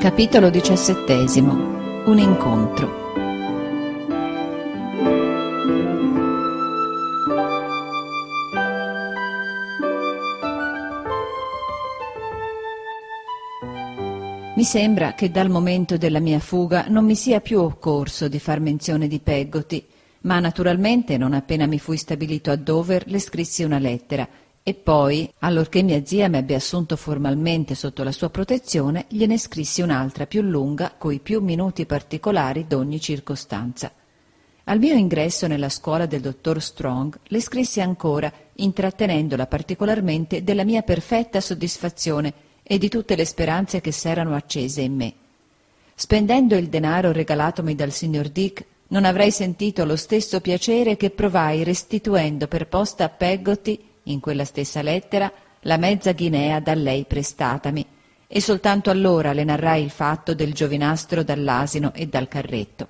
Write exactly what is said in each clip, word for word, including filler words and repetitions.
Capitolo diciassettesimo. Un incontro. Mi sembra che dal momento della mia fuga non mi sia più occorso di far menzione di Peggotty, ma naturalmente non appena mi fui stabilito a Dover le scrissi una lettera e poi, allorché mia zia mi ebbe assunto formalmente sotto la sua protezione, gliene scrissi un'altra più lunga coi più minuti particolari d'ogni circostanza. Al mio ingresso nella scuola del dottor Strong le scrissi ancora, intrattenendola particolarmente della mia perfetta soddisfazione e di tutte le speranze che s'erano accese in me. Spendendo il denaro regalatomi dal signor Dick, non avrei sentito lo stesso piacere che provai restituendo per posta a Peggotty, in quella stessa lettera, la mezza guinea da lei prestatami, e soltanto allora le narrai il fatto del giovinastro dall'asino e dal carretto.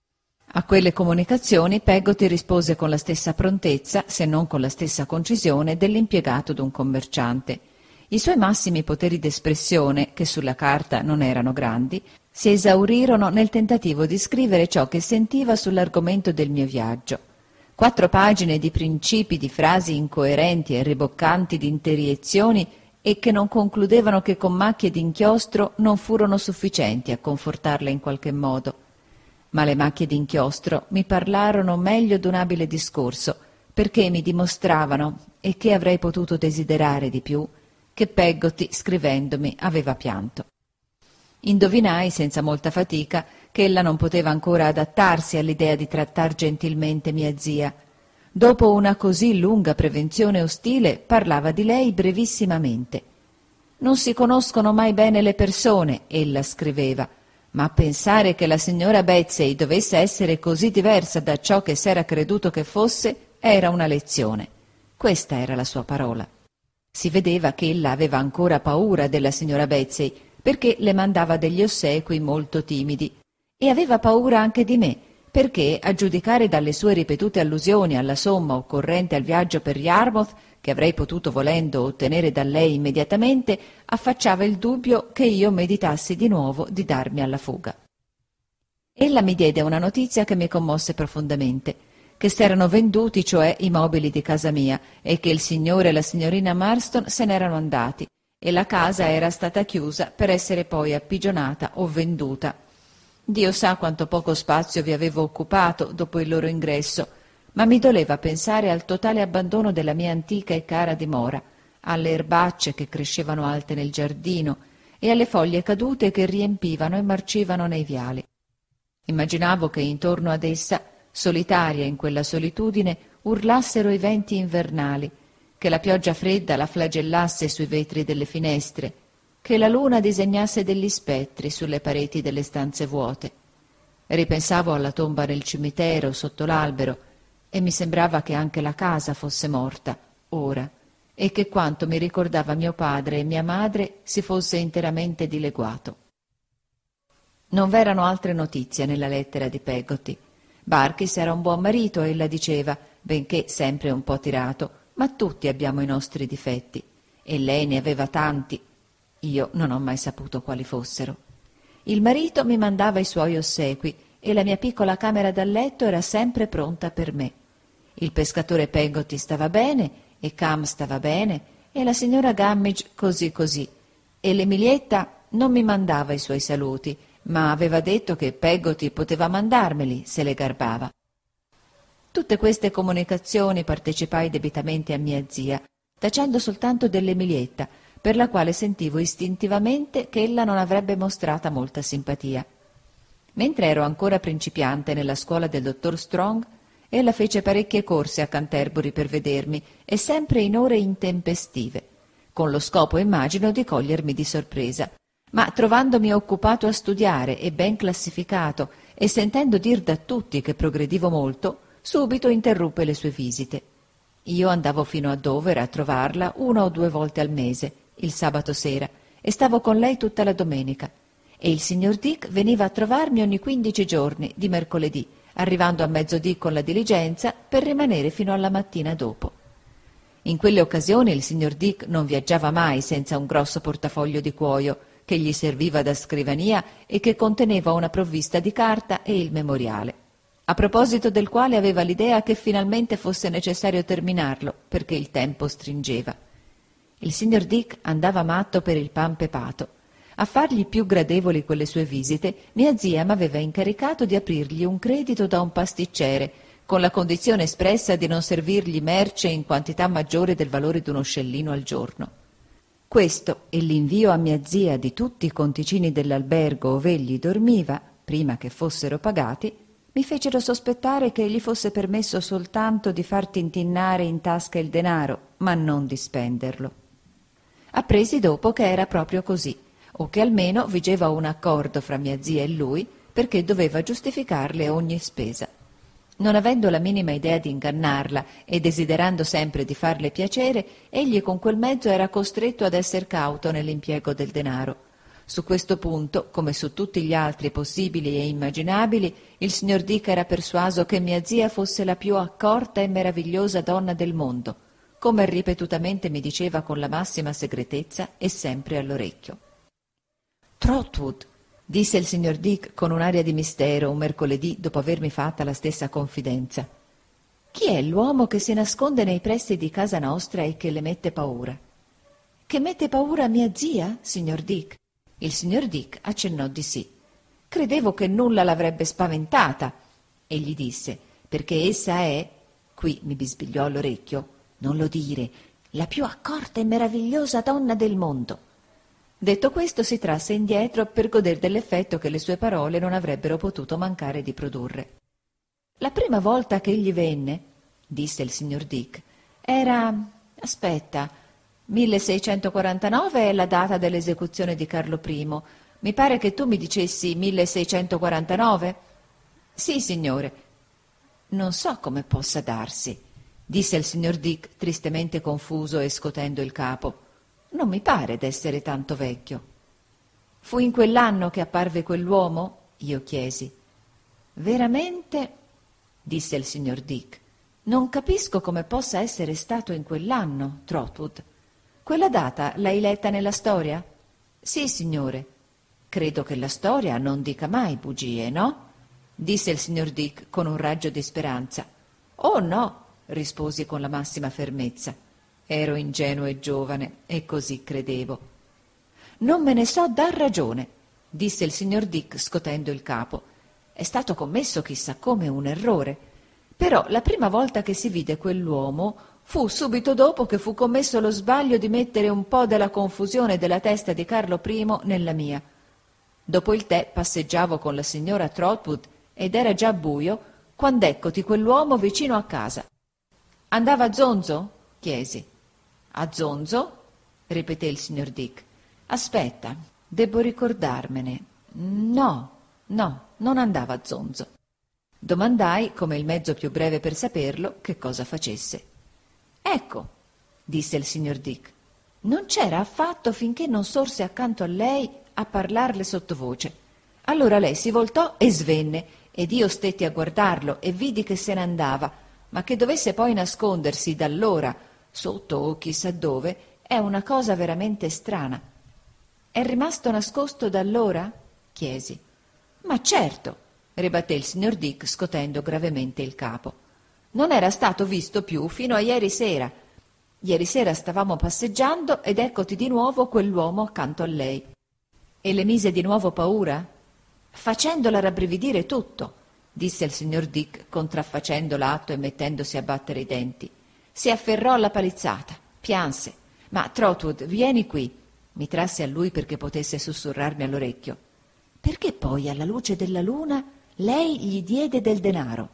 A quelle comunicazioni Peggotty rispose con la stessa prontezza, se non con la stessa concisione, dell'impiegato d'un commerciante. I suoi massimi poteri d'espressione, che sulla carta non erano grandi, si esaurirono nel tentativo di scrivere ciò che sentiva sull'argomento del mio viaggio. Quattro pagine di principi, di frasi incoerenti e riboccanti di interiezioni e che non concludevano che con macchie d'inchiostro non furono sufficienti a confortarla in qualche modo. Ma le macchie d'inchiostro mi parlarono meglio d'un abile discorso, perché mi dimostravano, e che avrei potuto desiderare di più, che Peggotty, scrivendomi, aveva pianto. Indovinai senza molta fatica che ella non poteva ancora adattarsi all'idea di trattar gentilmente mia zia. Dopo una così lunga prevenzione ostile, parlava di lei brevissimamente. «Non si conoscono mai bene le persone», ella scriveva, «ma pensare che la signora Betsey dovesse essere così diversa da ciò che s'era creduto che fosse era una lezione». Questa era la sua parola. Si vedeva che ella aveva ancora paura della signora Betsey, perché le mandava degli ossequi molto timidi, e aveva paura anche di me, perché, a giudicare dalle sue ripetute allusioni alla somma occorrente al viaggio per Yarmouth, che avrei potuto volendo ottenere da lei immediatamente, affacciava il dubbio che io meditassi di nuovo di darmi alla fuga. Ella mi diede una notizia che mi commosse profondamente, che s'erano venduti, cioè, i mobili di casa mia, e che il signore e la signorina Marston se n'erano andati, e la casa era stata chiusa per essere poi appigionata o venduta. Dio sa quanto poco spazio vi avevo occupato dopo il loro ingresso, ma mi doleva pensare al totale abbandono della mia antica e cara dimora, alle erbacce che crescevano alte nel giardino e alle foglie cadute che riempivano e marcivano nei viali. Immaginavo che intorno ad essa, solitaria in quella solitudine, urlassero i venti invernali, che la pioggia fredda la flagellasse sui vetri delle finestre, che la luna disegnasse degli spettri sulle pareti delle stanze vuote. Ripensavo alla tomba nel cimitero sotto l'albero e mi sembrava che anche la casa fosse morta, ora, e che quanto mi ricordava mio padre e mia madre si fosse interamente dileguato. Non v'erano altre notizie nella lettera di Peggotty. Barkis era un buon marito, ella diceva, benché sempre un po' tirato, ma tutti abbiamo i nostri difetti, e lei ne aveva tanti. Io non ho mai saputo quali fossero. Il marito mi mandava i suoi ossequi e la mia piccola camera da letto era sempre pronta per me. Il pescatore Peggotty stava bene, e Cam stava bene, e la signora Gummidge così così, e l'Emilietta non mi mandava i suoi saluti, ma aveva detto che Peggotty poteva mandarmeli se le garbava. Tutte queste comunicazioni partecipai debitamente a mia zia, tacendo soltanto dell'Emilietta, per la quale sentivo istintivamente che ella non avrebbe mostrata molta simpatia. Mentre ero ancora principiante nella scuola del dottor Strong, ella fece parecchie corse a Canterbury per vedermi, e sempre in ore intempestive, con lo scopo, immagino, di cogliermi di sorpresa. Ma trovandomi occupato a studiare e ben classificato, e sentendo dir da tutti che progredivo molto, subito interruppe le sue visite. Io andavo fino a Dover a trovarla una o due volte al mese, il sabato sera, e stavo con lei tutta la domenica, e il signor Dick veniva a trovarmi ogni quindici giorni, di mercoledì, arrivando a mezzodì con la diligenza per rimanere fino alla mattina dopo. In quelle occasioni il signor Dick non viaggiava mai senza un grosso portafoglio di cuoio, che gli serviva da scrivania e che conteneva una provvista di carta e il memoriale, a proposito del quale aveva l'idea che finalmente fosse necessario terminarlo perché il tempo stringeva. Il signor Dick andava matto per il pan pepato. A fargli più gradevoli quelle sue visite, mia zia m'aveva incaricato di aprirgli un credito da un pasticcere, con la condizione espressa di non servirgli merce in quantità maggiore del valore di uno scellino al giorno. Questo e l'invio a mia zia di tutti i conticini dell'albergo ove egli dormiva, prima che fossero pagati, mi fecero sospettare che gli fosse permesso soltanto di far tintinnare in tasca il denaro, ma non di spenderlo. Appresi dopo che era proprio così, o che almeno vigeva un accordo fra mia zia e lui, perché doveva giustificarle ogni spesa. Non avendo la minima idea di ingannarla e desiderando sempre di farle piacere, egli con quel mezzo era costretto ad esser cauto nell'impiego del denaro. Su questo punto, come su tutti gli altri possibili e immaginabili, il signor Dick era persuaso che mia zia fosse la più accorta e meravigliosa donna del mondo, come ripetutamente mi diceva con la massima segretezza e sempre all'orecchio. Trotwood, disse il signor Dick con un'aria di mistero un mercoledì dopo avermi fatta la stessa confidenza. Chi è l'uomo che si nasconde nei pressi di casa nostra e che le mette paura? Che mette paura a mia zia, signor Dick? Il signor Dick accennò di sì. Credevo che nulla l'avrebbe spaventata. Egli disse, perché essa è, qui mi bisbigliò all'orecchio, non lo dire, la più accorta e meravigliosa donna del mondo. Detto questo si trasse indietro per goder dell'effetto che le sue parole non avrebbero potuto mancare di produrre. La prima volta che egli venne, disse il signor Dick, era... aspetta... milleseicentoquarantanove è la data dell'esecuzione di Carlo Primo. Mi pare che tu mi dicessi milleseicentoquarantanove? Sì, signore. Non so come possa darsi, disse il signor Dick tristemente confuso e scotendo il capo. Non mi pare d'essere tanto vecchio. Fu in quell'anno che apparve quell'uomo? Io chiesi. Veramente? Disse il signor Dick. Non capisco come possa essere stato in quell'anno, Trotwood. Quella data l'hai letta nella storia? Sì, signore. Credo che la storia non dica mai bugie, no? Disse il signor Dick con un raggio di speranza. Oh no, risposi con la massima fermezza. Ero ingenuo e giovane e così credevo. Non me ne so dar ragione, disse il signor Dick scotendo il capo. È stato commesso chissà come un errore. Però la prima volta che si vide quell'uomo fu subito dopo che fu commesso lo sbaglio di mettere un po' della confusione della testa di Carlo Primo nella mia. Dopo il tè passeggiavo con la signora Trotwood ed era già buio quand'eccoti quell'uomo vicino a casa. Andava a zonzo? Chiesi. A zonzo? Ripeté il signor Dick. Aspetta, debbo ricordarmene. No, no, non andava a zonzo. Domandai, come il mezzo più breve per saperlo, che cosa facesse. Ecco, disse il signor Dick, non c'era affatto finché non sorse accanto a lei a parlarle sottovoce. Allora lei si voltò e svenne, ed io stetti a guardarlo e vidi che se ne andava, ma che dovesse poi nascondersi d'allora, sotto o chissà dove, è una cosa veramente strana. È rimasto nascosto da allora? Chiesi. Ma certo, ribatté il signor Dick scotendo gravemente il capo. Non era stato visto più fino a ieri sera. Ieri sera stavamo passeggiando ed eccoti di nuovo quell'uomo accanto a lei. E le mise di nuovo paura? Facendola rabbrividire tutto, disse il signor Dick contraffacendo l'atto e mettendosi a battere i denti. Si afferrò alla palizzata, pianse. Ma Trotwood, vieni qui. Mi trasse a lui perché potesse sussurrarmi all'orecchio. Perché poi, alla luce della luna, lei gli diede del denaro?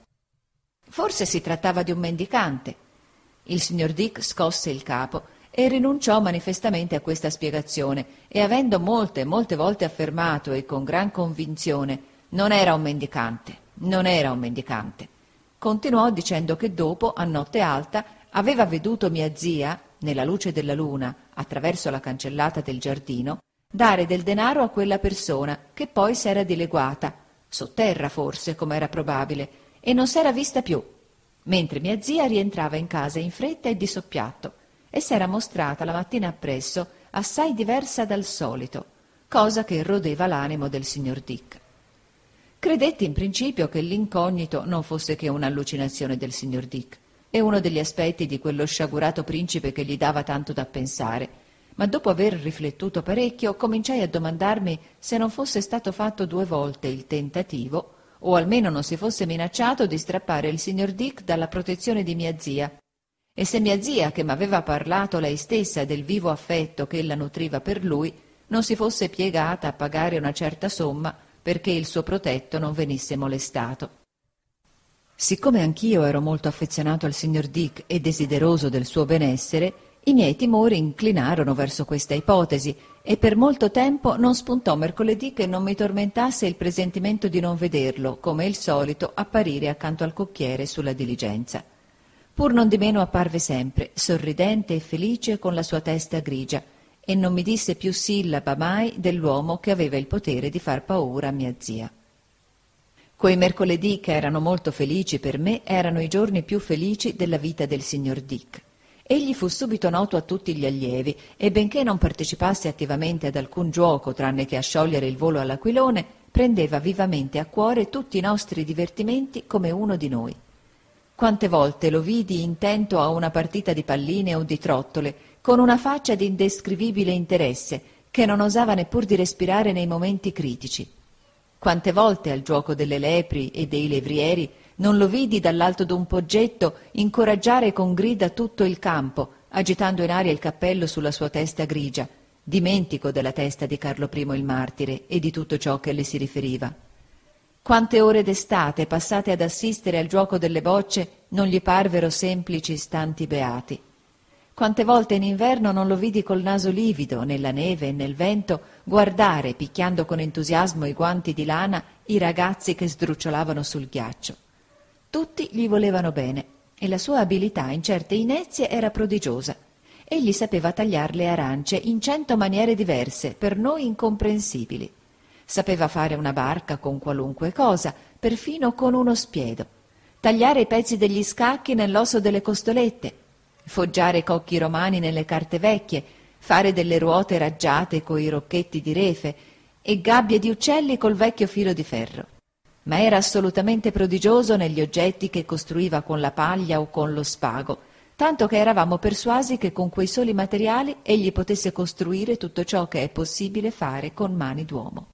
Forse si trattava di un mendicante. Il signor Dick scosse il capo e rinunciò manifestamente a questa spiegazione e, avendo molte, molte volte affermato e con gran convinzione non era un mendicante, non era un mendicante, continuò dicendo che dopo, a notte alta, aveva veduto mia zia, nella luce della luna, attraverso la cancellata del giardino, dare del denaro a quella persona che poi s'era dileguata, sotterra forse, come era probabile, e non s'era vista più, mentre mia zia rientrava in casa in fretta e di soppiatto, e s'era mostrata la mattina appresso assai diversa dal solito, cosa che rodeva l'animo del signor Dick. Credetti in principio che l'incognito non fosse che un'allucinazione del signor Dick e uno degli aspetti di quello sciagurato principe che gli dava tanto da pensare, ma dopo aver riflettuto parecchio cominciai a domandarmi se non fosse stato fatto due volte il tentativo, o almeno non si fosse minacciato di strappare il signor Dick dalla protezione di mia zia, e se mia zia, che m'aveva parlato lei stessa del vivo affetto che ella nutriva per lui, non si fosse piegata a pagare una certa somma perché il suo protetto non venisse molestato. Siccome anch'io ero molto affezionato al signor Dick e desideroso del suo benessere, i miei timori inclinarono verso questa ipotesi e per molto tempo non spuntò mercoledì che non mi tormentasse il presentimento di non vederlo, come il solito, apparire accanto al cocchiere sulla diligenza. Pur non di meno apparve sempre, sorridente e felice con la sua testa grigia, e non mi disse più sillaba mai dell'uomo che aveva il potere di far paura a mia zia. Quei mercoledì che erano molto felici per me erano i giorni più felici della vita del signor Dick. Egli fu subito noto a tutti gli allievi e benché non partecipasse attivamente ad alcun giuoco tranne che a sciogliere il volo all'aquilone, prendeva vivamente a cuore tutti i nostri divertimenti come uno di noi. Quante volte lo vidi intento a una partita di palline o di trottole, con una faccia di indescrivibile interesse, che non osava neppur di respirare nei momenti critici. Quante volte al gioco delle lepri e dei levrieri non lo vidi dall'alto d'un poggetto incoraggiare con grida tutto il campo, agitando in aria il cappello sulla sua testa grigia, dimentico della testa di Carlo primo il martire e di tutto ciò che le si riferiva. Quante ore d'estate passate ad assistere al gioco delle bocce non gli parvero semplici istanti beati. Quante volte in inverno non lo vidi col naso livido, nella neve e nel vento, guardare, picchiando con entusiasmo i guanti di lana, i ragazzi che sdrucciolavano sul ghiaccio. Tutti gli volevano bene e la sua abilità in certe inezie era prodigiosa. Egli sapeva tagliar le arance in cento maniere diverse, per noi incomprensibili. Sapeva fare una barca con qualunque cosa, perfino con uno spiedo, tagliare i pezzi degli scacchi nell'osso delle costolette, foggiare cocchi romani nelle carte vecchie, fare delle ruote raggiate coi rocchetti di refe e gabbie di uccelli col vecchio filo di ferro. Ma era assolutamente prodigioso negli oggetti che costruiva con la paglia o con lo spago, tanto che eravamo persuasi che con quei soli materiali egli potesse costruire tutto ciò che è possibile fare con mani d'uomo.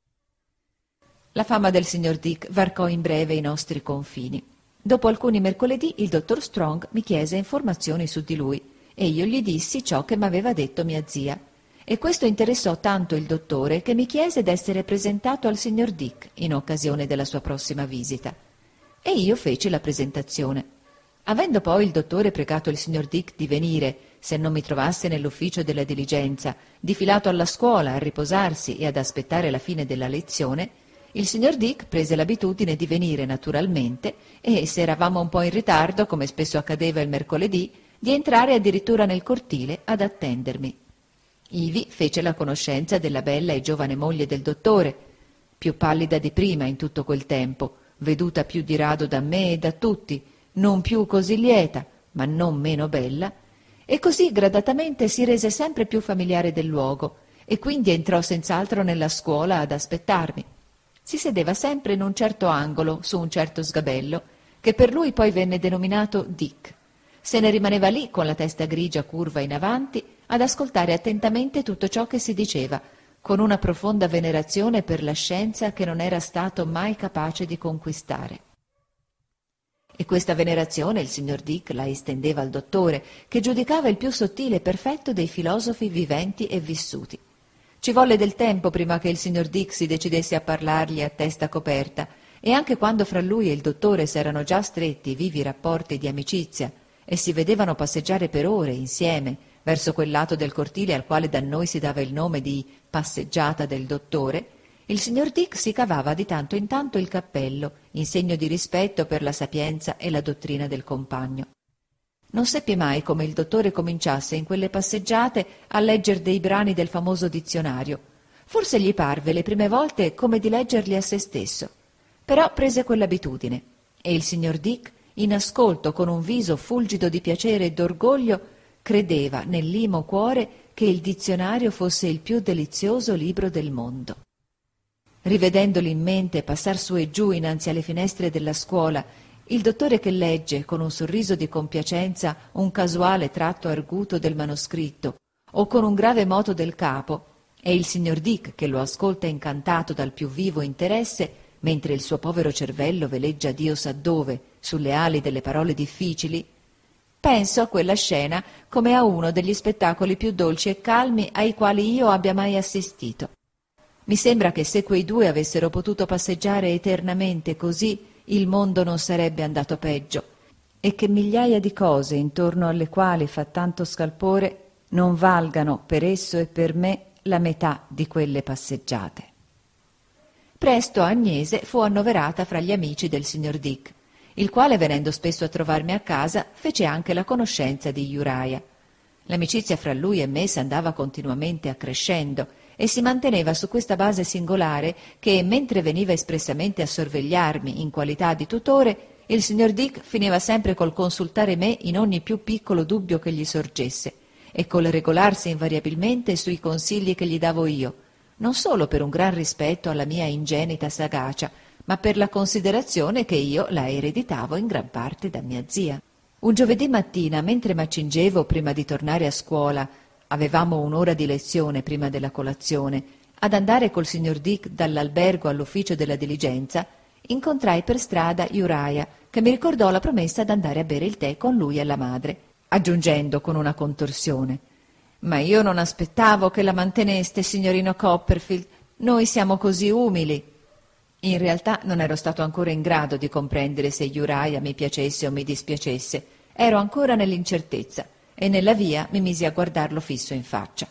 La fama del signor Dick varcò in breve i nostri confini. Dopo alcuni mercoledì il dottor Strong mi chiese informazioni su di lui e io gli dissi ciò che m'aveva detto mia zia. E questo interessò tanto il dottore che mi chiese d'essere presentato al signor Dick in occasione della sua prossima visita. E io feci la presentazione. Avendo poi il dottore pregato il signor Dick di venire, se non mi trovasse nell'ufficio della diligenza, difilato alla scuola a riposarsi e ad aspettare la fine della lezione, il signor Dick prese l'abitudine di venire naturalmente e, se eravamo un po' in ritardo, come spesso accadeva il mercoledì, di entrare addirittura nel cortile ad attendermi. Ivi fece la conoscenza della bella e giovane moglie del dottore, più pallida di prima in tutto quel tempo, veduta più di rado da me e da tutti, non più così lieta, ma non meno bella, e così gradatamente si rese sempre più familiare del luogo, e quindi entrò senz'altro nella scuola ad aspettarmi. Si sedeva sempre in un certo angolo, su un certo sgabello, che per lui poi venne denominato Dick. Se ne rimaneva lì, con la testa grigia curva in avanti, ad ascoltare attentamente tutto ciò che si diceva, con una profonda venerazione per la scienza che non era stato mai capace di conquistare. E questa venerazione il signor Dick la estendeva al dottore, che giudicava il più sottile e perfetto dei filosofi viventi e vissuti. Ci volle del tempo prima che il signor Dick si decidesse a parlargli a testa coperta, e anche quando fra lui e il dottore s'erano già stretti vivi rapporti di amicizia e si vedevano passeggiare per ore insieme verso quel lato del cortile al quale da noi si dava il nome di passeggiata del dottore, il signor Dick si cavava di tanto in tanto il cappello, in segno di rispetto per la sapienza e la dottrina del compagno. Non seppi mai come il dottore cominciasse in quelle passeggiate a legger dei brani del famoso dizionario. Forse gli parve le prime volte come di leggerli a se stesso. Però prese quell'abitudine e il signor Dick, in ascolto con un viso fulgido di piacere e d'orgoglio, credeva nell'imo cuore che il dizionario fosse il più delizioso libro del mondo. Rivedendoli in mente passar su e giù innanzi alle finestre della scuola, il dottore che legge con un sorriso di compiacenza un casuale tratto arguto del manoscritto o con un grave moto del capo, e il signor Dick che lo ascolta incantato dal più vivo interesse, mentre il suo povero cervello veleggia Dio sa dove sulle ali delle parole difficili, penso a quella scena come a uno degli spettacoli più dolci e calmi ai quali io abbia mai assistito. Mi sembra che se quei due avessero potuto passeggiare eternamente così, il mondo non sarebbe andato peggio, e che migliaia di cose intorno alle quali fa tanto scalpore non valgano per esso e per me la metà di quelle passeggiate. Presto Agnese fu annoverata fra gli amici del signor Dick, il quale, venendo spesso a trovarmi a casa, fece anche la conoscenza di Uriah. L'amicizia fra lui e me s'andava continuamente accrescendo e si manteneva su questa base singolare che, mentre veniva espressamente a sorvegliarmi in qualità di tutore, il signor Dick finiva sempre col consultare me in ogni più piccolo dubbio che gli sorgesse e col regolarsi invariabilmente sui consigli che gli davo io, non solo per un gran rispetto alla mia ingenita sagacia, ma per la considerazione che io la ereditavo in gran parte da mia zia. Un giovedì mattina, mentre m'accingevo prima di tornare a scuola, avevamo un'ora di lezione prima della colazione, ad andare col signor Dick dall'albergo all'ufficio della diligenza, incontrai per strada Uriah, che mi ricordò la promessa d'andare a bere il tè con lui e la madre, aggiungendo con una contorsione: «Ma io non aspettavo che la manteneste, signorino Copperfield, noi siamo così umili». In realtà non ero stato ancora in grado di comprendere se Uriah mi piacesse o mi dispiacesse, ero ancora nell'incertezza, e nella via mi misi a guardarlo fisso in faccia.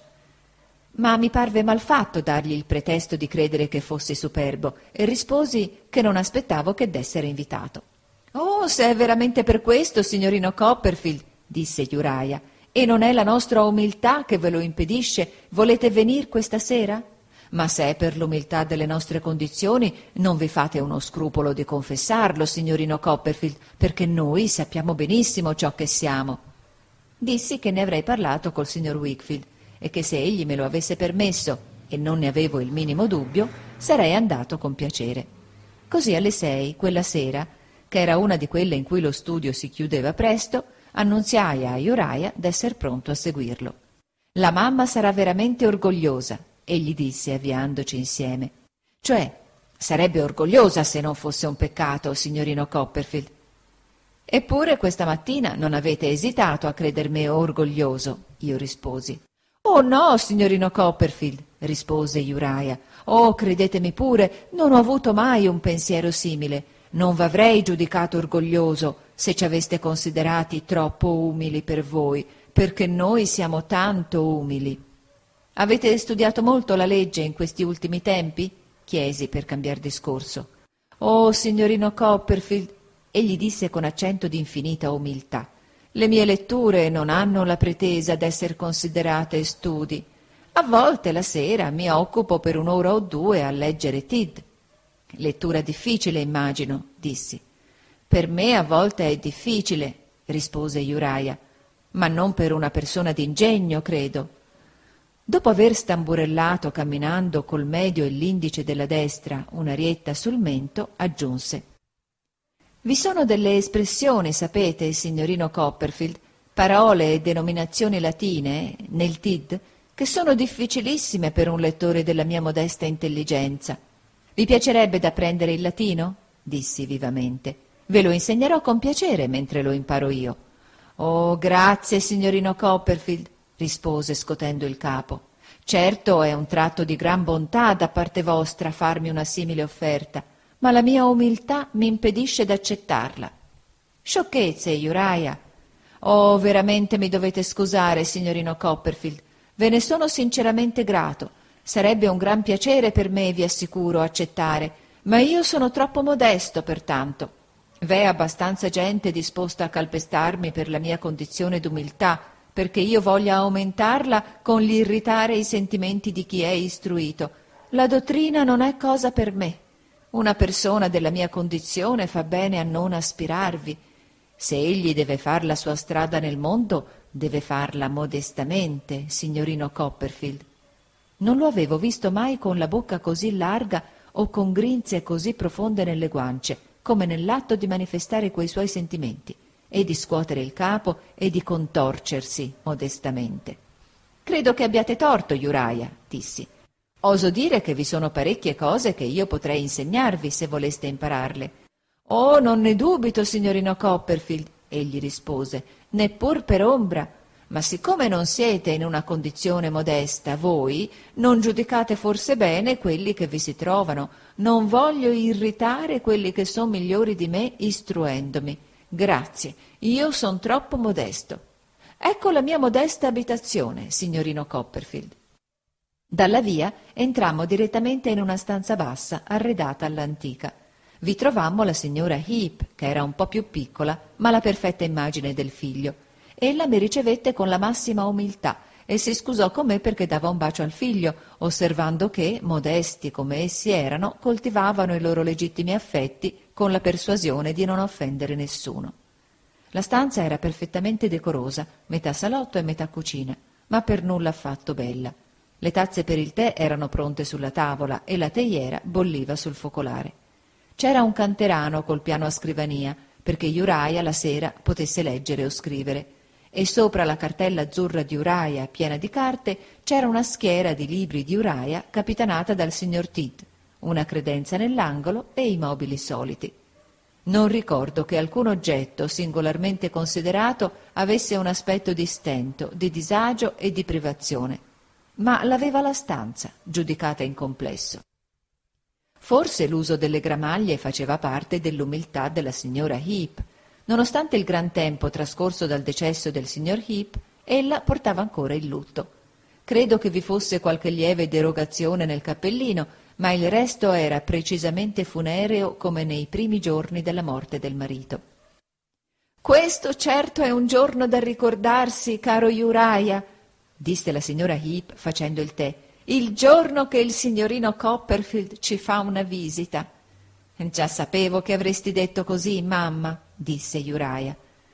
Ma mi parve mal fatto dargli il pretesto di credere che fossi superbo, e risposi che non aspettavo che d'essere invitato. «Oh, se è veramente per questo, signorino Copperfield», disse Uriah, «e non è la nostra umiltà che ve lo impedisce, volete venir questa sera? Ma se è per l'umiltà delle nostre condizioni, non vi fate uno scrupolo di confessarlo, signorino Copperfield, perché noi sappiamo benissimo ciò che siamo». Dissi che ne avrei parlato col signor Wickfield e che se egli me lo avesse permesso, e non ne avevo il minimo dubbio, sarei andato con piacere. Così alle sei, quella sera, che era una di quelle in cui lo studio si chiudeva presto, annunziai a Uriah d'esser pronto a seguirlo. «La mamma sarà veramente orgogliosa», egli disse avviandoci insieme. «Cioè, sarebbe orgogliosa se non fosse un peccato, signorino Copperfield». «Eppure questa mattina non avete esitato a creder me orgoglioso», io risposi. «Oh no, signorino Copperfield», rispose Uriah. «Oh, credetemi pure, non ho avuto mai un pensiero simile. Non v'avrei giudicato orgoglioso se ci aveste considerati troppo umili per voi, perché noi siamo tanto umili». «Avete studiato molto la legge in questi ultimi tempi?» chiesi per cambiar discorso. «Oh, signorino Copperfield», egli disse con accento di infinita umiltà, «le mie letture non hanno la pretesa d'esser considerate studi. A volte la sera mi occupo per un'ora o due a leggere Tid». «Lettura difficile, immagino», dissi. «Per me a volte è difficile», rispose Uriah, «ma non per una persona d'ingegno, credo». Dopo aver stamburellato camminando col medio e l'indice della destra un'arietta sul mento, aggiunse: «Vi sono delle espressioni, sapete, signorino Copperfield, parole e denominazioni latine, nel Tid, che sono difficilissime per un lettore della mia modesta intelligenza. Vi piacerebbe d'apprendere il latino?» dissi vivamente. «Ve lo insegnerò con piacere mentre lo imparo io». «Oh, grazie, signorino Copperfield», rispose scotendo il capo. «Certo è un tratto di gran bontà da parte vostra farmi una simile offerta, ma la mia umiltà mi impedisce d'accettarla». «Sciocchezze, Uriah». «Oh, veramente mi dovete scusare, signorino Copperfield. Ve ne sono sinceramente grato. Sarebbe un gran piacere per me, vi assicuro, accettare, ma io sono troppo modesto pertanto. V'è abbastanza gente disposta a calpestarmi per la mia condizione d'umiltà, perché io voglia aumentarla con l'irritare i sentimenti di chi è istruito. La dottrina non è cosa per me. Una persona della mia condizione fa bene a non aspirarvi. Se egli deve far la sua strada nel mondo, deve farla modestamente, signorino Copperfield. Non lo avevo visto mai con la bocca così larga o con grinze così profonde nelle guance, come nell'atto di manifestare quei suoi sentimenti, e di scuotere il capo e di contorcersi modestamente. «Credo che abbiate torto, Uriah», dissi. «Oso dire che vi sono parecchie cose che io potrei insegnarvi se voleste impararle». «Oh, non ne dubito, signorino Copperfield», egli rispose, «neppur per ombra. Ma siccome non siete in una condizione modesta voi, non giudicate forse bene quelli che vi si trovano. Non voglio irritare quelli che son migliori di me istruendomi. Grazie, io son troppo modesto. Ecco la mia modesta abitazione, signorino Copperfield». Dalla via entrammo direttamente in una stanza bassa, arredata all'antica. Vi trovammo la signora Heep, che era un po' più piccola, ma la perfetta immagine del figlio. Ella mi ricevette con la massima umiltà e si scusò con me perché dava un bacio al figlio, osservando che, modesti come essi erano, coltivavano i loro legittimi affetti con la persuasione di non offendere nessuno. La stanza era perfettamente decorosa, metà salotto e metà cucina, ma per nulla affatto bella. Le tazze per il tè erano pronte sulla tavola e la teiera bolliva sul focolare. C'era un canterano col piano a scrivania, perché Uriah la sera potesse leggere o scrivere, e sopra la cartella azzurra di Uriah piena di carte c'era una schiera di libri di Uriah capitanata dal signor Tidd, una credenza nell'angolo e i mobili soliti. Non ricordo che alcun oggetto singolarmente considerato avesse un aspetto di stento, di disagio e di privazione, ma l'aveva la stanza, giudicata in complesso. Forse l'uso delle gramaglie faceva parte dell'umiltà della signora Heep. Nonostante il gran tempo trascorso dal decesso del signor Heep, ella portava ancora il lutto. Credo che vi fosse qualche lieve derogazione nel cappellino, ma il resto era precisamente funereo come nei primi giorni della morte del marito. «Questo certo è un giorno da ricordarsi, caro Uriah», disse la signora Heep facendo il tè, «il giorno che il signorino Copperfield ci fa una visita». «Già sapevo che avresti detto così, mamma», disse Uriah.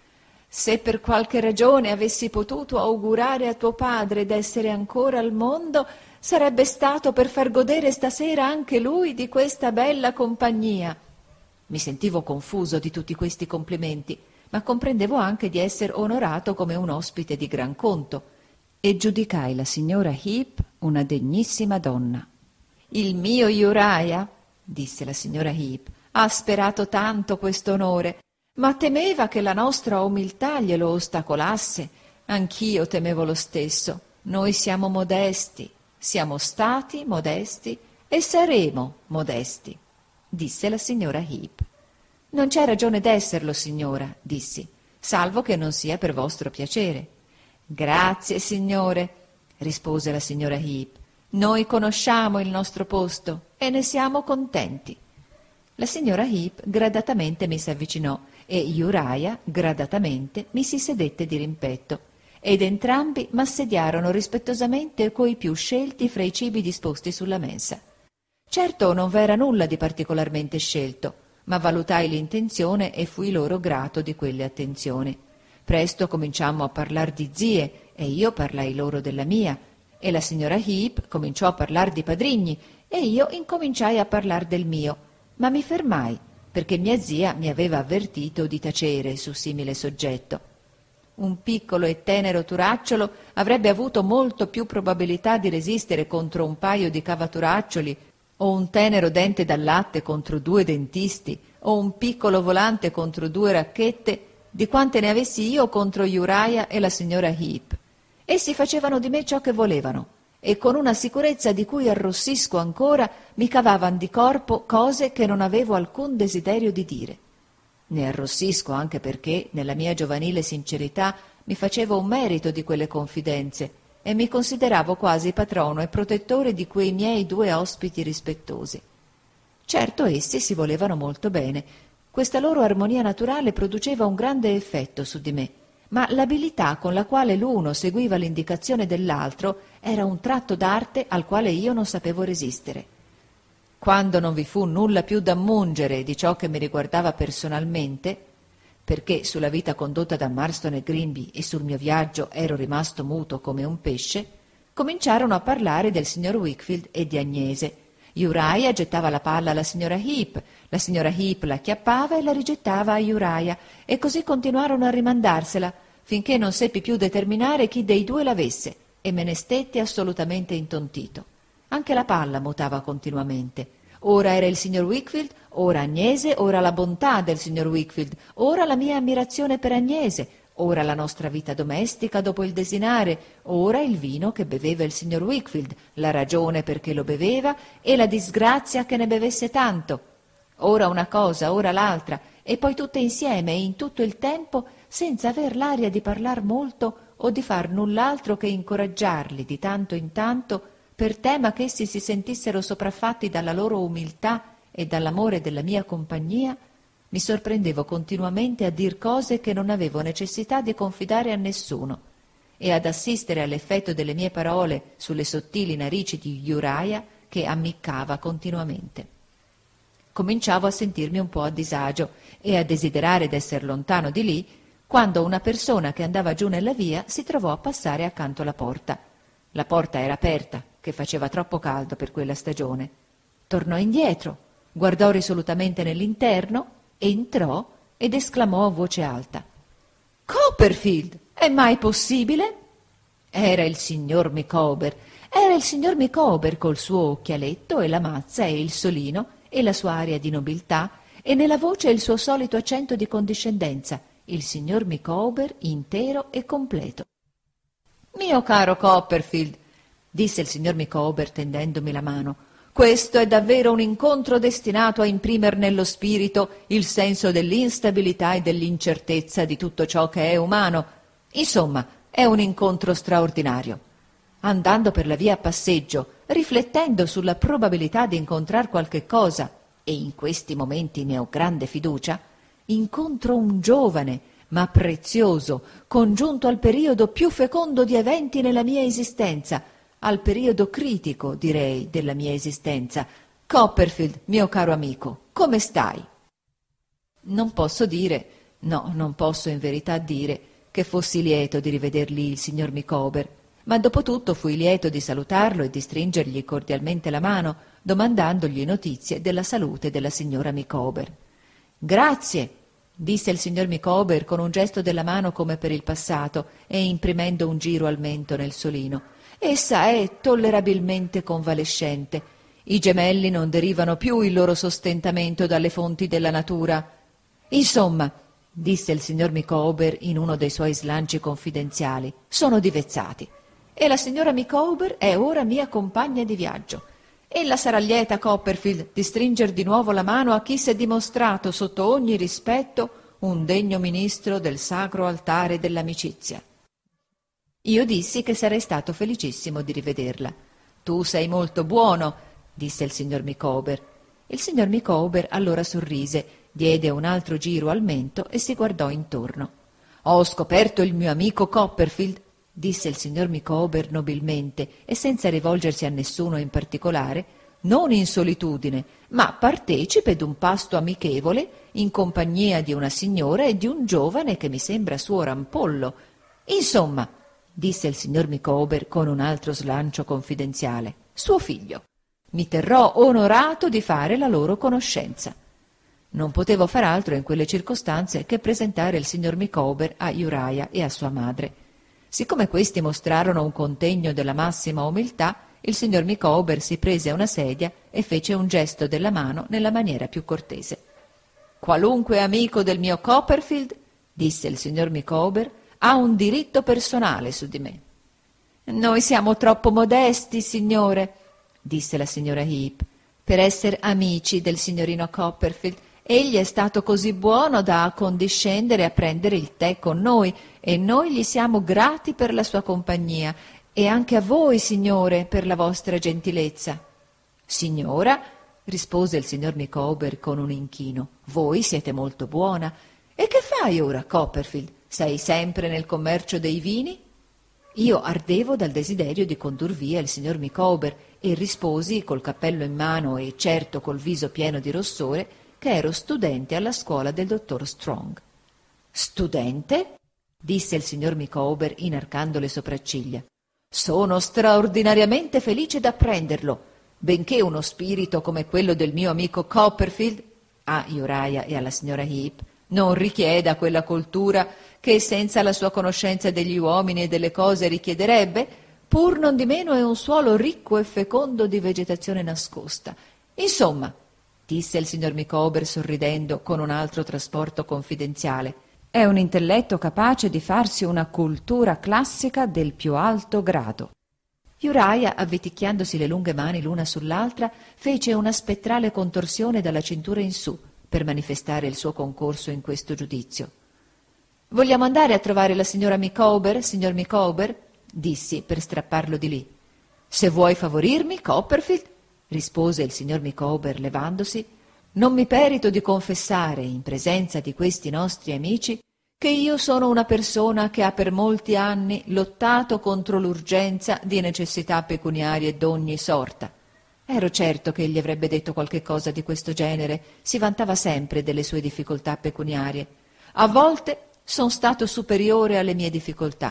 «Se per qualche ragione avessi potuto augurare a tuo padre d'essere ancora al mondo, sarebbe stato per far godere stasera anche lui di questa bella compagnia». Mi sentivo confuso di tutti questi complimenti, ma comprendevo anche di essere onorato come un ospite di gran conto, e giudicai la signora Heep una degnissima donna. «Il mio Uriah», disse la signora Heep, «ha sperato tanto questo onore, ma temeva che la nostra umiltà glielo ostacolasse. Anch'io temevo lo stesso. Noi siamo modesti, siamo stati modesti e saremo modesti», disse la signora Heep. «Non c'è ragione d'esserlo, signora», dissi, «salvo che non sia per vostro piacere». «Grazie, signore», rispose la signora Heep. «Noi conosciamo il nostro posto e ne siamo contenti». La signora Heep gradatamente mi si avvicinò e Uriah gradatamente mi si sedette di rimpetto, ed entrambi m'assediarono rispettosamente coi più scelti fra i cibi disposti sulla mensa. Certo non v'era nulla di particolarmente scelto, ma valutai l'intenzione e fui loro grato di quelle attenzioni. Presto cominciammo a parlar di zie e io parlai loro della mia, e la signora Heep cominciò a parlar di padrigni e io incominciai a parlar del mio, ma mi fermai perché mia zia mi aveva avvertito di tacere su simile soggetto. Un piccolo e tenero turacciolo avrebbe avuto molto più probabilità di resistere contro un paio di cavaturaccioli, o un tenero dente da latte contro due dentisti, o un piccolo volante contro due racchette, di quante ne avessi io contro Uriah e la signora Heep. Essi facevano di me ciò che volevano, e con una sicurezza di cui arrossisco ancora mi cavavan di corpo cose che non avevo alcun desiderio di dire. Ne arrossisco anche perché, nella mia giovanile sincerità, mi facevo un merito di quelle confidenze e mi consideravo quasi patrono e protettore di quei miei due ospiti rispettosi. Certo, essi si volevano molto bene. Questa loro armonia naturale produceva un grande effetto su di me, ma l'abilità con la quale l'uno seguiva l'indicazione dell'altro era un tratto d'arte al quale io non sapevo resistere. Quando non vi fu nulla più da mungere di ciò che mi riguardava personalmente, perché sulla vita condotta da Marston e Grinby e sul mio viaggio ero rimasto muto come un pesce, cominciarono a parlare del signor Wickfield e di Agnese. Uriah gettava la palla alla signora Heep, la signora Heep la acchiappava e la rigettava a Uriah, e così continuarono a rimandarsela, finché non seppi più determinare chi dei due l'avesse, e me ne stetti assolutamente intontito. Anche la palla mutava continuamente. Ora era il signor Wickfield, ora Agnese, ora la bontà del signor Wickfield, ora la mia ammirazione per Agnese, ora la nostra vita domestica dopo il desinare, ora il vino che beveva il signor Wickfield, la ragione perché lo beveva e la disgrazia che ne bevesse tanto. Ora una cosa, ora l'altra, e poi tutte insieme e in tutto il tempo, senza aver l'aria di parlar molto o di far null'altro che incoraggiarli di tanto in tanto, per tema che essi si sentissero sopraffatti dalla loro umiltà e dall'amore della mia compagnia. Mi sorprendevo continuamente a dir cose che non avevo necessità di confidare a nessuno e ad assistere all'effetto delle mie parole sulle sottili narici di Uriah, che ammiccava continuamente. Cominciavo a sentirmi un po' a disagio e a desiderare d'esser lontano di lì, quando una persona che andava giù nella via si trovò a passare accanto alla porta. La porta era aperta, che faceva troppo caldo per quella stagione. Tornò indietro, guardò risolutamente nell'interno, entrò ed esclamò a voce alta: «Copperfield, è mai possibile?» Era il signor Micawber, era il signor Micawber col suo occhialetto e la mazza e il solino e la sua aria di nobiltà e nella voce il suo solito accento di condiscendenza, il signor Micawber intero e completo. «Mio caro Copperfield», disse il signor Micawber tendendomi la mano, «questo è davvero un incontro destinato a imprimer nello spirito il senso dell'instabilità e dell'incertezza di tutto ciò che è umano. Insomma, è un incontro straordinario. Andando per la via a passeggio, riflettendo sulla probabilità di incontrar qualche cosa, e in questi momenti ne ho grande fiducia, incontro un giovane, ma prezioso, congiunto al periodo più fecondo di eventi nella mia esistenza, al periodo critico, direi, della mia esistenza. Copperfield, mio caro amico, come stai?» Non posso dire, no, non posso in verità dire, che fossi lieto di riveder lì il signor Micawber, ma dopo tutto fui lieto di salutarlo e di stringergli cordialmente la mano, domandandogli notizie della salute della signora Micawber. «Grazie», disse il signor Micawber con un gesto della mano come per il passato e imprimendo un giro al mento nel solino. «Essa è tollerabilmente convalescente. I gemelli non derivano più il loro sostentamento dalle fonti della natura. Insomma», disse il signor Micawber in uno dei suoi slanci confidenziali, «sono divezzati. E la signora Micawber è ora mia compagna di viaggio. Ella sarà lieta, Copperfield, di stringer di nuovo la mano a chi si è dimostrato sotto ogni rispetto un degno ministro del sacro altare dell'amicizia». Io dissi che sarei stato felicissimo di rivederla. «Tu sei molto buono», disse il signor Micawber. Il signor Micawber allora sorrise, diede un altro giro al mento e si guardò intorno. «Ho scoperto il mio amico Copperfield», disse il signor Micawber nobilmente e senza rivolgersi a nessuno in particolare, «non in solitudine, ma partecipe d'un pasto amichevole in compagnia di una signora e di un giovane che mi sembra suo rampollo. Insomma», disse il signor Micawber con un altro slancio confidenziale, «suo figlio. Mi terrò onorato di fare la loro conoscenza». Non potevo far altro in quelle circostanze che presentare il signor Micawber a Uriah e a sua madre. Siccome questi mostrarono un contegno della massima umiltà, il signor Micawber si prese una sedia e fece un gesto della mano nella maniera più cortese. «Qualunque amico del mio Copperfield», disse il signor Micawber, «ha un diritto personale su di me». «Noi siamo troppo modesti, signore», disse la signora Heep, «per essere amici del signorino Copperfield. Egli è stato così buono da accondiscendere a prendere il tè con noi e noi gli siamo grati per la sua compagnia e anche a voi, signore, per la vostra gentilezza». «Signora», rispose il signor Micawber con un inchino, «voi siete molto buona. E che fai ora, Copperfield? Sei sempre nel commercio dei vini?» Io ardevo dal desiderio di condur via il signor Micawber e risposi col cappello in mano e certo col viso pieno di rossore che ero studente alla scuola del dottor Strong. Studente? Disse il signor Micawber inarcando le sopracciglia. Sono straordinariamente felice d'apprenderlo, benché uno spirito come quello del mio amico Copperfield, a Uriah e alla signora Heep, non richieda quella coltura che senza la sua conoscenza degli uomini e delle cose richiederebbe, pur non di meno è un suolo ricco e fecondo di vegetazione nascosta. Insomma, disse il signor Micawber sorridendo con un altro trasporto confidenziale, è un intelletto capace di farsi una cultura classica del più alto grado. Uriah, avviticchiandosi le lunghe mani l'una sull'altra, fece una spettrale contorsione dalla cintura in su per manifestare il suo concorso in questo giudizio. «Vogliamo andare a trovare la signora Micawber, signor Micawber?» dissi per strapparlo di lì. «Se vuoi favorirmi, Copperfield», rispose il signor Micawber levandosi, «non mi perito di confessare in presenza di questi nostri amici che io sono una persona che ha per molti anni lottato contro l'urgenza di necessità pecuniarie d'ogni sorta. Ero certo che egli avrebbe detto qualche cosa di questo genere, si vantava sempre delle sue difficoltà pecuniarie. A volte son stato superiore alle mie difficoltà,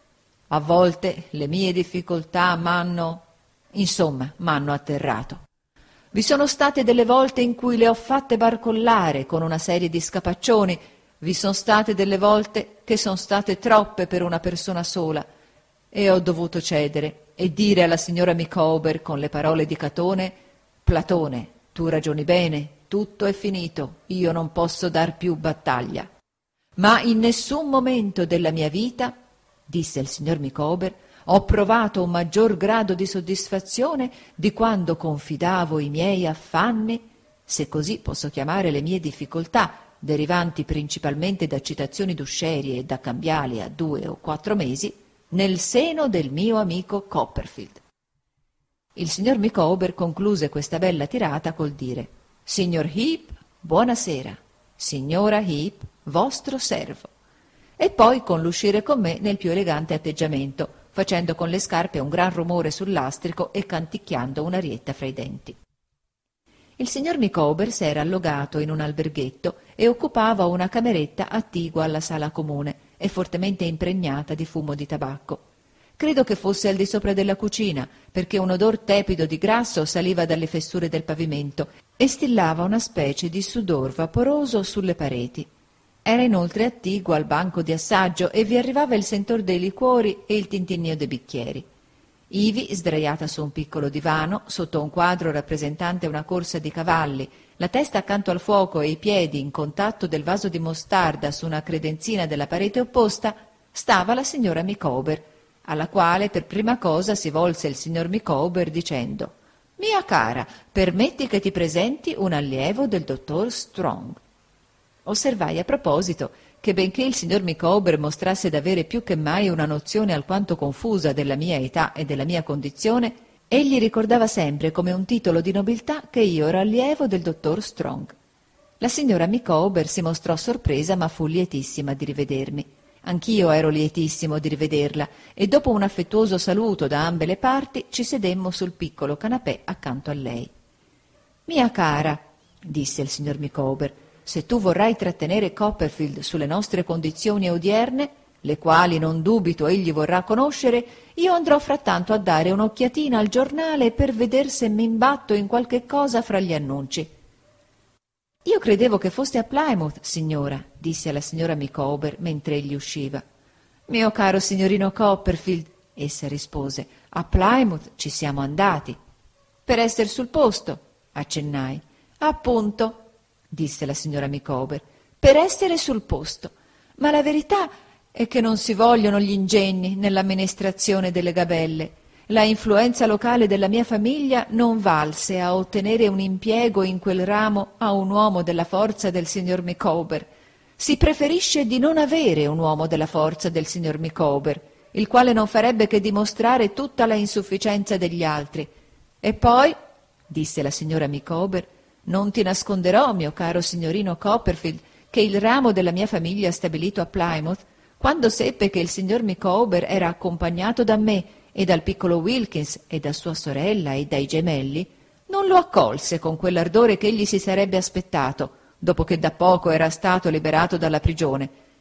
a volte le mie difficoltà m'hanno, insomma, m'hanno atterrato. Vi sono state delle volte in cui le ho fatte barcollare con una serie di scapaccioni. Vi sono state delle volte che sono state troppe per una persona sola e ho dovuto cedere e dire alla signora Micawber con le parole di Catone: «Platone, tu ragioni bene, tutto è finito, io non posso dar più battaglia». Ma in nessun momento della mia vita, disse il signor Micawber, ho provato un maggior grado di soddisfazione di quando confidavo i miei affanni, se così posso chiamare le mie difficoltà, derivanti principalmente da citazioni d'uscerie e da cambiali a due o quattro mesi, nel seno del mio amico Copperfield. Il signor Micawber concluse questa bella tirata col dire: «Signor Heep, buonasera. Signora Heep, vostro servo». E poi con l'uscire con me nel più elegante atteggiamento, facendo con le scarpe un gran rumore sul lastrico e canticchiando un'arietta fra i denti. Il signor Micawber s'era allogato in un alberghetto e occupava una cameretta attigua alla sala comune e fortemente impregnata di fumo di tabacco. Credo che fosse al di sopra della cucina, perché un odor tepido di grasso saliva dalle fessure del pavimento e stillava una specie di sudor vaporoso sulle pareti. Era inoltre attiguo al banco di assaggio e vi arrivava il sentor dei liquori e il tintinnio dei bicchieri. Ivi, sdraiata su un piccolo divano, sotto un quadro rappresentante una corsa di cavalli, la testa accanto al fuoco e i piedi in contatto del vaso di mostarda su una credenzina della parete opposta, stava la signora Micawber, alla quale per prima cosa si volse il signor Micawber dicendo: «Mia cara, permetti che ti presenti un allievo del dottor Strong». Osservai a proposito che benché il signor Micawber mostrasse d'avere più che mai una nozione alquanto confusa della mia età e della mia condizione, egli ricordava sempre come un titolo di nobiltà che io ero allievo del dottor Strong. La signora Micawber si mostrò sorpresa ma fu lietissima di rivedermi. Anch'io ero lietissimo di rivederla e dopo un affettuoso saluto da ambe le parti ci sedemmo sul piccolo canapè accanto a lei. «Mia cara», disse il signor Micawber, «se tu vorrai trattenere Copperfield sulle nostre condizioni odierne, le quali non dubito egli vorrà conoscere, io andrò frattanto a dare un'occhiatina al giornale per veder se m'imbatto in qualche cosa fra gli annunci». «Io credevo che foste a Plymouth, signora», disse alla signora Micawber mentre egli usciva. «Mio caro signorino Copperfield», essa rispose, «a Plymouth ci siamo andati». «Per esser sul posto», accennai. «Appunto», disse la signora Micawber, «per essere sul posto. Ma la verità è che non si vogliono gli ingegni nell'amministrazione delle gabelle. La influenza locale della mia famiglia non valse a ottenere un impiego in quel ramo a un uomo della forza del signor Micawber. Si preferisce di non avere un uomo della forza del signor Micawber, il quale non farebbe che dimostrare tutta la insufficienza degli altri. E poi, disse la signora Micawber, non ti nasconderò, mio caro signorino Copperfield, che il ramo della mia famiglia stabilito a Plymouth, quando seppe che il signor Micawber era accompagnato da me e dal piccolo Wilkins e da sua sorella e dai gemelli, non lo accolse con quell'ardore che egli si sarebbe aspettato, dopo che da poco era stato liberato dalla prigione,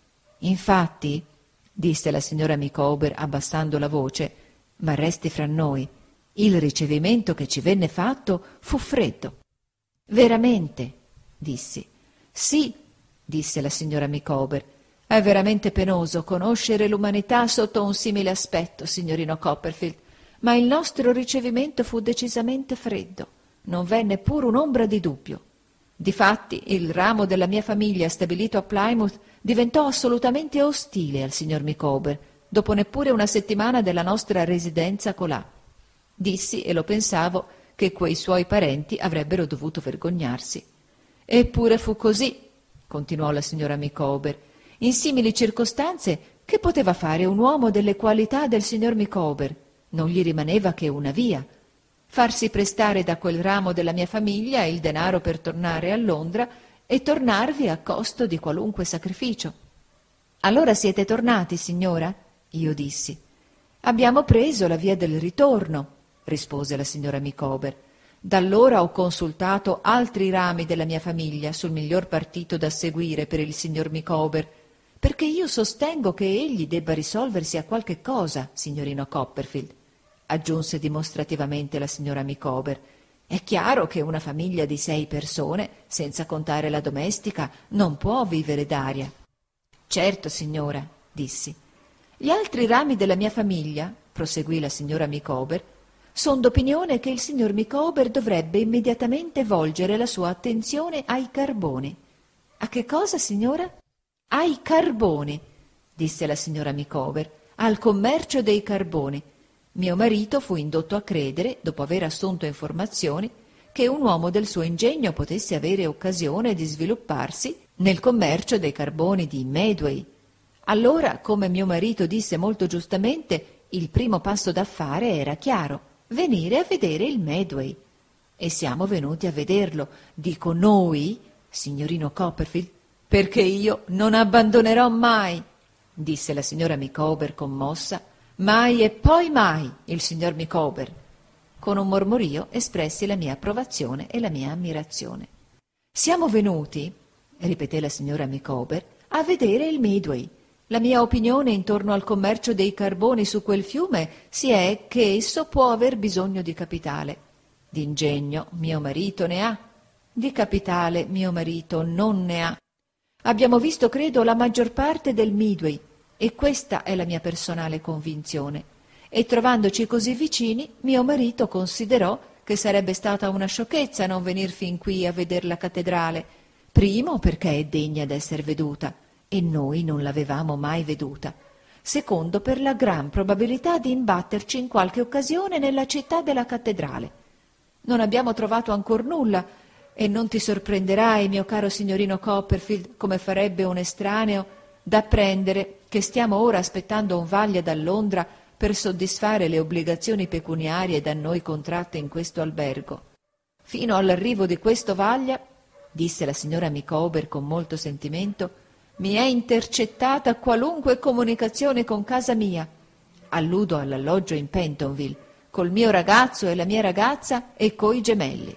Infatti, disse la signora Micawber abbassando la voce, ma resti fra noi, il ricevimento che ci venne fatto fu freddo. Veramente, dissi. Sì, disse la signora Micawber, è veramente penoso conoscere l'umanità sotto un simile aspetto, signorino Copperfield, ma il nostro ricevimento fu decisamente freddo. Non venne pure un'ombra di dubbio. Difatti, il ramo della mia famiglia stabilito a Plymouth diventò assolutamente ostile al signor Micawber, dopo neppure una settimana della nostra residenza colà. Dissi, e lo pensavo, che quei suoi parenti avrebbero dovuto vergognarsi. Eppure fu così, continuò la signora Micawber. In simili circostanze, che poteva fare un uomo delle qualità del signor Micawber? Non gli rimaneva che una via: farsi prestare da quel ramo della mia famiglia il denaro per tornare a Londra e tornarvi a costo di qualunque sacrificio. Allora siete tornati, signora? Io dissi. Abbiamo preso la via del ritorno, rispose la signora Micawber. Da allora ho consultato altri rami della mia famiglia sul miglior partito da seguire per il signor Micawber, perché io sostengo che egli debba risolversi a qualche cosa, signorino Copperfield, aggiunse dimostrativamente la signora Micawber. È chiaro che una famiglia di sei persone, senza contare la domestica, non può vivere d'aria. Certo, signora, dissi. Gli altri rami della mia famiglia, proseguì la signora Micawber, son d'opinione che il signor Micawber dovrebbe immediatamente volgere la sua attenzione ai carboni. A che cosa, signora? Ai carboni, disse la signora Micawber, al commercio dei carboni. Mio marito fu indotto a credere, dopo aver assunto informazioni, che un uomo del suo ingegno potesse avere occasione di svilupparsi nel commercio dei carboni di Medway. Allora, come mio marito disse molto giustamente, il primo passo da fare era chiaro: venire a vedere il Medway. E siamo venuti a vederlo. Dico noi, signorino Copperfield, perché io non abbandonerò mai, disse la signora Micawber commossa, mai e poi mai il signor Micawber. Con un mormorio espressi la mia approvazione e la mia ammirazione. Siamo venuti, ripeté la signora Micawber, a vedere il Medway. La mia opinione intorno al commercio dei carboni su quel fiume si è che esso può aver bisogno di capitale. D'ingegno mio marito ne ha, di capitale mio marito non ne ha. Abbiamo visto, credo, la maggior parte del Medway, e questa è la mia personale convinzione. E trovandoci così vicini, mio marito considerò che sarebbe stata una sciocchezza non venir fin qui a veder la cattedrale, primo perché è degna d'esser veduta, e noi non l'avevamo mai veduta; secondo, per la gran probabilità di imbatterci in qualche occasione nella città della cattedrale. Non abbiamo trovato ancor nulla, e non ti sorprenderai, mio caro signorino Copperfield, come farebbe un estraneo, d'apprendere che stiamo ora aspettando un vaglia da Londra per soddisfare le obbligazioni pecuniarie da noi contratte in questo albergo. Fino all'arrivo di questo vaglia, disse la signora Micawber con molto sentimento, mi è intercettata qualunque comunicazione con casa mia. Alludo all'alloggio in Pentonville, col mio ragazzo e la mia ragazza e coi gemelli.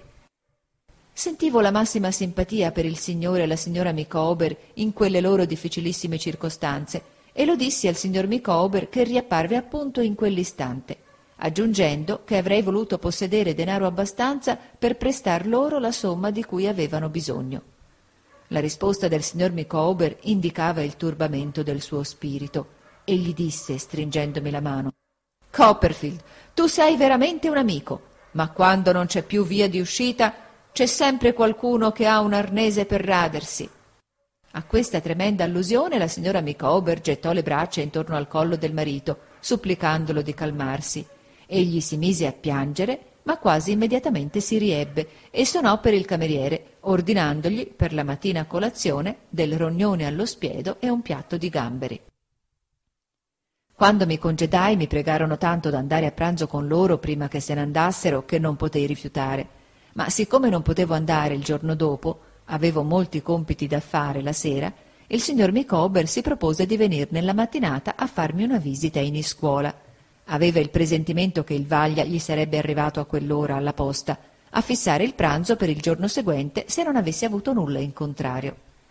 Sentivo la massima simpatia per il signore e la signora Micawber in quelle loro difficilissime circostanze, e lo dissi al signor Micawber, che riapparve appunto in quell'istante, aggiungendo che avrei voluto possedere denaro abbastanza per prestar loro la somma di cui avevano bisogno. La risposta del signor Micawber indicava il turbamento del suo spirito. Egli disse, stringendomi la mano: «Copperfield, tu sei veramente un amico, ma quando non c'è più via di uscita c'è sempre qualcuno che ha un arnese per radersi». A questa tremenda allusione la signora Micawber gettò le braccia intorno al collo del marito, supplicandolo di calmarsi. Egli si mise a piangere, ma quasi immediatamente si riebbe e sonò per il cameriere, ordinandogli per la mattina a colazione del rognone allo spiedo e un piatto di gamberi. Quando mi congedai mi pregarono tanto d'andare a pranzo con loro prima che se ne andassero che non potei rifiutare, ma siccome non potevo andare il giorno dopo, avevo molti compiti da fare la sera, il signor Micawber si propose di venir nella mattinata a farmi una visita in iscuola. Aveva il presentimento che il vaglia gli sarebbe arrivato a quell'ora alla posta, a fissare il pranzo per il giorno seguente se non avesse avuto nulla in contrario.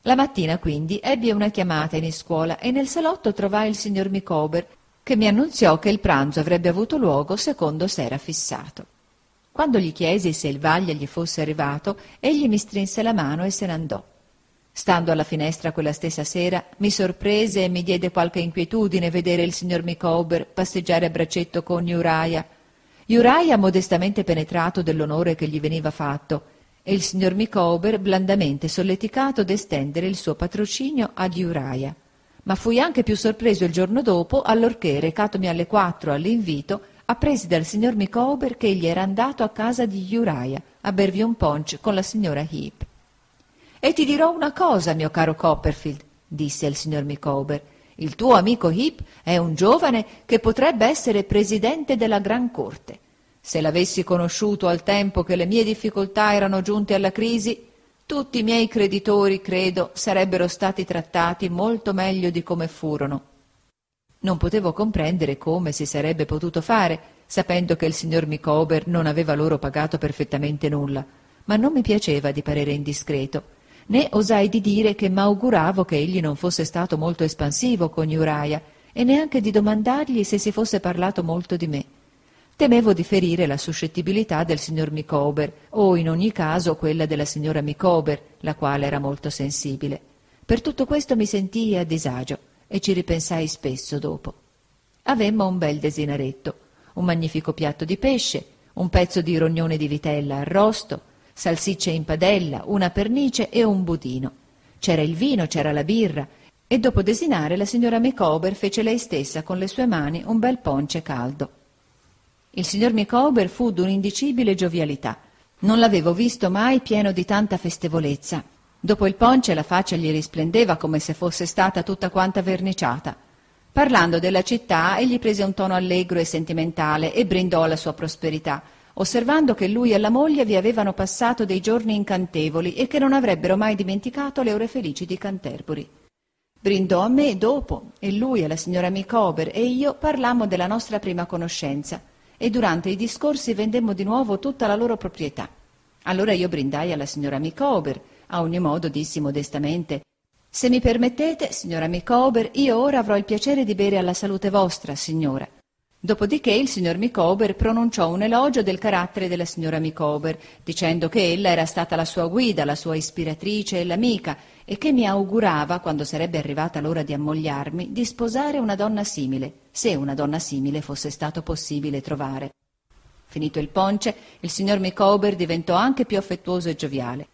La mattina quindi ebbi una chiamata in iscuola e nel salotto trovai il signor Micawber, che mi annunziò che il pranzo avrebbe avuto luogo secondo s'era fissato. Quando gli chiesi se il vaglia gli fosse arrivato, egli mi strinse la mano e se ne andò. Stando alla finestra quella stessa sera, mi sorprese e mi diede qualche inquietudine vedere il signor Micawber passeggiare a braccetto con Uriah. Uriah modestamente penetrato dell'onore che gli veniva fatto, e il signor Micawber blandamente solleticato d'estendere il suo patrocinio ad Uriah. Ma fui anche più sorpreso il giorno dopo, allorché, recatomi alle quattro all'invito, appresi dal signor Micawber che egli era andato a casa di Uriah a bervi un punch con la signora Heep. «E ti dirò una cosa, mio caro Copperfield», disse il signor Micawber. «Il tuo amico Heep è un giovane che potrebbe essere presidente della Gran Corte. Se l'avessi conosciuto al tempo che le mie difficoltà erano giunte alla crisi, tutti i miei creditori, credo, sarebbero stati trattati molto meglio di come furono». Non potevo comprendere come si sarebbe potuto fare, sapendo che il signor Micawber non aveva loro pagato perfettamente nulla, ma non mi piaceva di parere indiscreto, né osai di dire che m'auguravo che egli non fosse stato molto espansivo con Uriah, e neanche di domandargli se si fosse parlato molto di me. Temevo di ferire la suscettibilità del signor Micawber, o in ogni caso quella della signora Micawber, la quale era molto sensibile. Per tutto questo mi sentii a disagio, e ci ripensai spesso dopo. Avemmo un bel desinaretto, un magnifico piatto di pesce, un pezzo di rognone di vitella arrosto, salsicce in padella, una pernice e un budino. C'era il vino, c'era la birra, e dopo desinare la signora Micawber fece lei stessa con le sue mani un bel ponce caldo. Il signor Micawber fu d'un'indicibile giovialità. Non l'avevo visto mai pieno di tanta festevolezza. Dopo il ponce la faccia gli risplendeva come se fosse stata tutta quanta verniciata. Parlando della città, egli prese un tono allegro e sentimentale e brindò alla sua prosperità, osservando che lui e la moglie vi avevano passato dei giorni incantevoli e che non avrebbero mai dimenticato le ore felici di Canterbury. Brindò a me dopo, e lui e la signora Micawber e io parlammo della nostra prima conoscenza, e durante i discorsi vendemmo di nuovo tutta la loro proprietà. Allora io brindai alla signora Micawber. A ogni modo dissi modestamente: «Se mi permettete, signora Micawber, io ora avrò il piacere di bere alla salute vostra, signora». Dopodiché il signor Micawber pronunciò un elogio del carattere della signora Micawber, dicendo che ella era stata la sua guida, la sua ispiratrice e l'amica, e che mi augurava, quando sarebbe arrivata l'ora di ammogliarmi, di sposare una donna simile, se una donna simile fosse stato possibile trovare. Finito il ponce, il signor Micawber diventò anche più affettuoso e gioviale.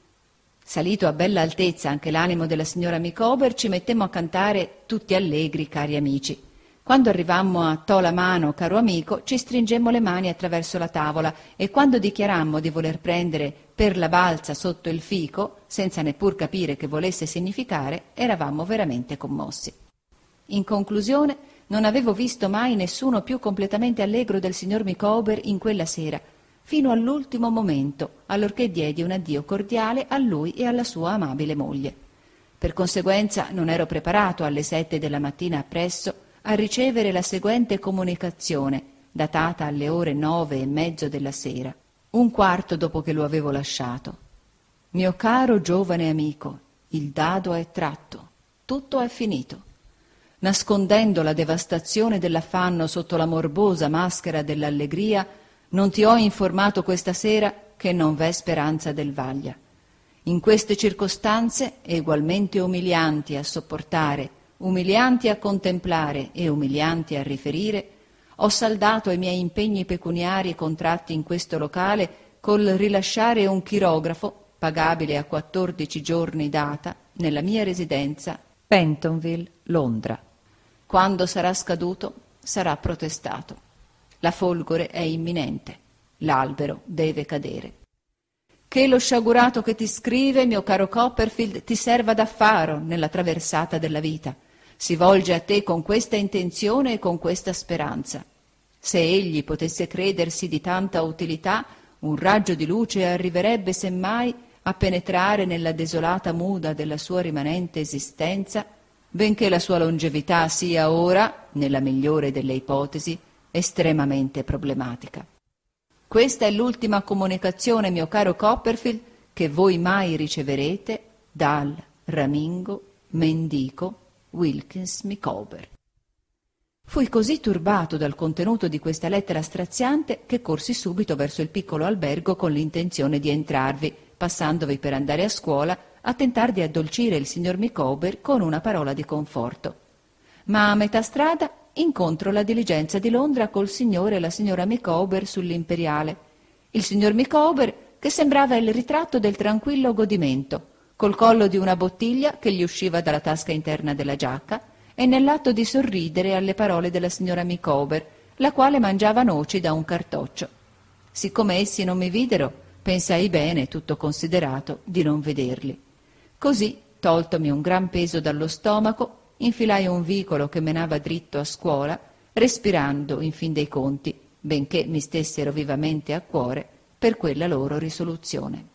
Salito a bella altezza anche l'animo della signora Micawber, ci mettemmo a cantare tutti allegri, cari amici. Quando arrivammo a «To la mano, caro amico», ci stringemmo le mani attraverso la tavola, e quando dichiarammo di voler prendere per la balza sotto il fico, senza neppur capire che volesse significare, eravamo veramente commossi. In conclusione, non avevo visto mai nessuno più completamente allegro del signor Micawber in quella sera, fino all'ultimo momento, allorché diedi un addio cordiale a lui e alla sua amabile moglie. Per conseguenza non ero preparato alle sette della mattina appresso a ricevere la seguente comunicazione, datata alle ore nove e mezzo della sera, un quarto dopo che lo avevo lasciato. «Mio caro giovane amico, il dado è tratto, tutto è finito. Nascondendo la devastazione dell'affanno sotto la morbosa maschera dell'allegria, non ti ho informato questa sera che non v'è speranza del vaglia. In queste circostanze, egualmente umilianti a sopportare, umilianti a contemplare e umilianti a riferire, ho saldato i miei impegni pecuniari contratti in questo locale col rilasciare un chirografo, pagabile a quattordici giorni data, nella mia residenza, Pentonville, Londra. Quando sarà scaduto, sarà protestato. La folgore è imminente, l'albero deve cadere. Che lo sciagurato che ti scrive, mio caro Copperfield, ti serva da faro nella traversata della vita. Si volge a te con questa intenzione e con questa speranza. Se egli potesse credersi di tanta utilità, un raggio di luce arriverebbe semmai a penetrare nella desolata muda della sua rimanente esistenza, benché la sua longevità sia ora, nella migliore delle ipotesi, estremamente problematica. Questa è l'ultima comunicazione, mio caro Copperfield, che voi mai riceverete dal ramingo, mendico, Wilkins Micawber. Fui così turbato dal contenuto di questa lettera straziante che corsi subito verso il piccolo albergo con l'intenzione di entrarvi, passandovi per andare a scuola, a tentar di addolcire il signor Micawber con una parola di conforto. Ma a metà strada incontro la diligenza di Londra col signore e la signora Micawber sull'Imperiale. Il signor Micawber che sembrava il ritratto del tranquillo godimento, col collo di una bottiglia che gli usciva dalla tasca interna della giacca e nell'atto di sorridere alle parole della signora Micawber, la quale mangiava noci da un cartoccio. Siccome essi non mi videro, pensai bene, tutto considerato, di non vederli. Così, toltomi un gran peso dallo stomaco, infilai un vicolo che menava dritto a scuola, respirando, in fin dei conti, benché mi stessero vivamente a cuore, per quella loro risoluzione.